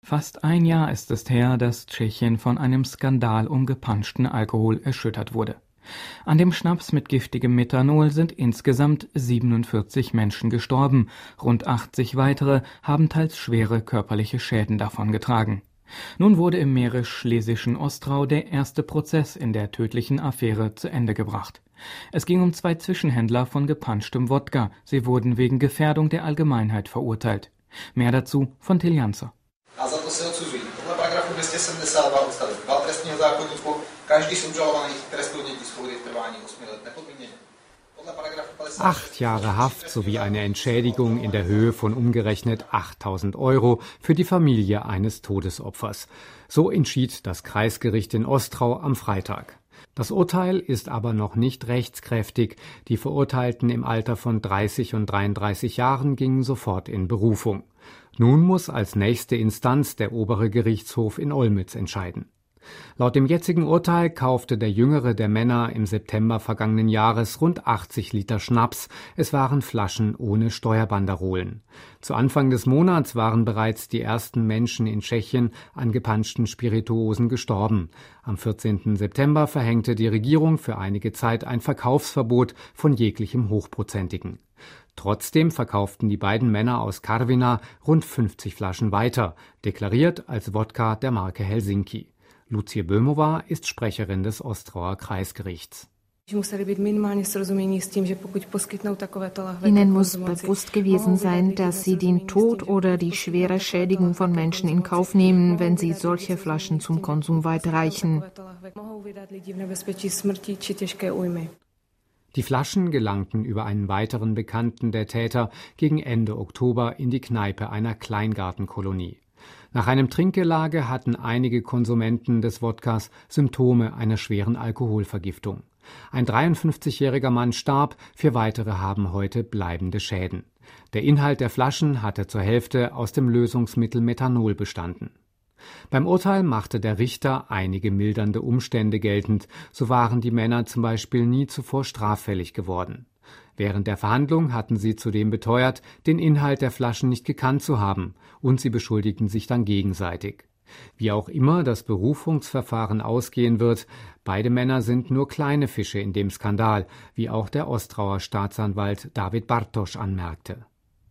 Fast ein Jahr ist es her, dass Tschechien von einem Skandal um gepanschten Alkohol erschüttert wurde. An dem Schnaps mit giftigem Methanol sind insgesamt 47 Menschen gestorben, rund 80 weitere haben teils schwere körperliche Schäden davongetragen. Nun wurde im mährisch-schlesischen Ostrau der erste Prozess in der tödlichen Affäre zu Ende gebracht. Es ging um 2 Zwischenhändler von gepanschtem Wodka. Sie wurden wegen Gefährdung der Allgemeinheit verurteilt. Mehr dazu von Till Janzer. A za to se odsuzují. Podle paragrafu 272 odstavec 2 trestního zákoníku každý z obžalovaných k trestu odnětí svobody v trvání 8 let nepodmíněně. 8 Jahre Haft sowie eine Entschädigung in der Höhe von umgerechnet 8.000 € für die Familie eines Todesopfers. So entschied das Kreisgericht in Ostrau am Freitag. Das Urteil ist aber noch nicht rechtskräftig. Die Verurteilten im Alter von 30 und 33 Jahren gingen sofort in Berufung. Nun muss als nächste Instanz der obere Gerichtshof in Olmütz entscheiden. Laut dem jetzigen Urteil kaufte der jüngere der Männer im September vergangenen Jahres rund 80 Liter Schnaps. Es waren Flaschen ohne Steuerbanderolen. Zu Anfang des Monats waren bereits die ersten Menschen in Tschechien an gepanschten Spirituosen gestorben. Am 14. September verhängte die Regierung für einige Zeit ein Verkaufsverbot von jeglichem Hochprozentigen. Trotzdem verkauften die beiden Männer aus Karviná rund 50 Flaschen weiter, deklariert als Wodka der Marke Helsinki. Lucie Böhmova ist Sprecherin des Ostrauer Kreisgerichts. Ihnen muss bewusst gewesen sein, dass sie den Tod oder die schwere Schädigung von Menschen in Kauf nehmen, wenn sie solche Flaschen zum Konsum weiterreichen. Die Flaschen gelangten über einen weiteren Bekannten der Täter gegen Ende Oktober in die Kneipe einer Kleingartenkolonie. Nach einem Trinkgelage hatten einige Konsumenten des Wodkas Symptome einer schweren Alkoholvergiftung. Ein 53-jähriger Mann starb, 4 weitere haben heute bleibende Schäden. Der Inhalt der Flaschen hatte zur Hälfte aus dem Lösungsmittel Methanol bestanden. Beim Urteil machte der Richter einige mildernde Umstände geltend. So waren die Männer zum Beispiel nie zuvor straffällig geworden. Während der Verhandlung hatten sie zudem beteuert, den Inhalt der Flaschen nicht gekannt zu haben, und sie beschuldigten sich dann gegenseitig. Wie auch immer das Berufungsverfahren ausgehen wird, beide Männer sind nur kleine Fische in dem Skandal, wie auch der Ostrauer Staatsanwalt David Bartoš anmerkte.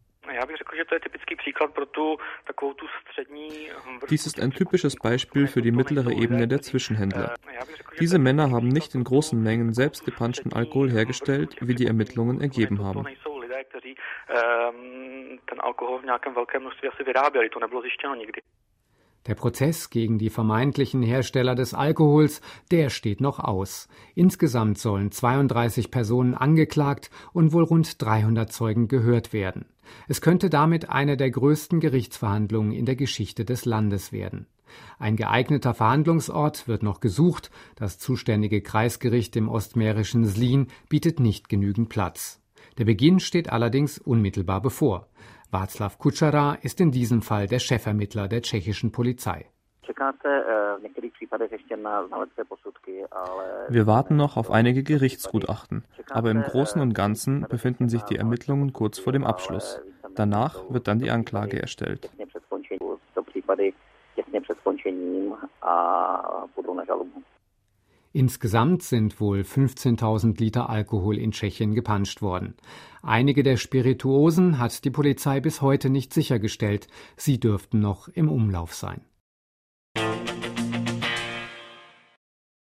Dies ist ein typisches Beispiel für die mittlere Ebene der Zwischenhändler. Diese Männer haben nicht in großen Mengen selbst gepanschten Alkohol hergestellt, wie die Ermittlungen ergeben haben. Der Prozess gegen die vermeintlichen Hersteller des Alkohols, der steht noch aus. Insgesamt sollen 32 Personen angeklagt und wohl rund 300 Zeugen gehört werden. Es könnte damit eine der größten Gerichtsverhandlungen in der Geschichte des Landes werden. Ein geeigneter Verhandlungsort wird noch gesucht. Das zuständige Kreisgericht im ostmährischen Zlín bietet nicht genügend Platz. Der Beginn steht allerdings unmittelbar bevor. Václav Kučera ist in diesem Fall der Chefermittler der tschechischen Polizei. Wir warten noch auf einige Gerichtsgutachten, aber im Großen und Ganzen befinden sich die Ermittlungen kurz vor dem Abschluss. Danach wird dann die Anklage erstellt. Insgesamt sind wohl 15.000 Liter Alkohol in Tschechien gepanscht worden. Einige der Spirituosen hat die Polizei bis heute nicht sichergestellt. Sie dürften noch im Umlauf sein.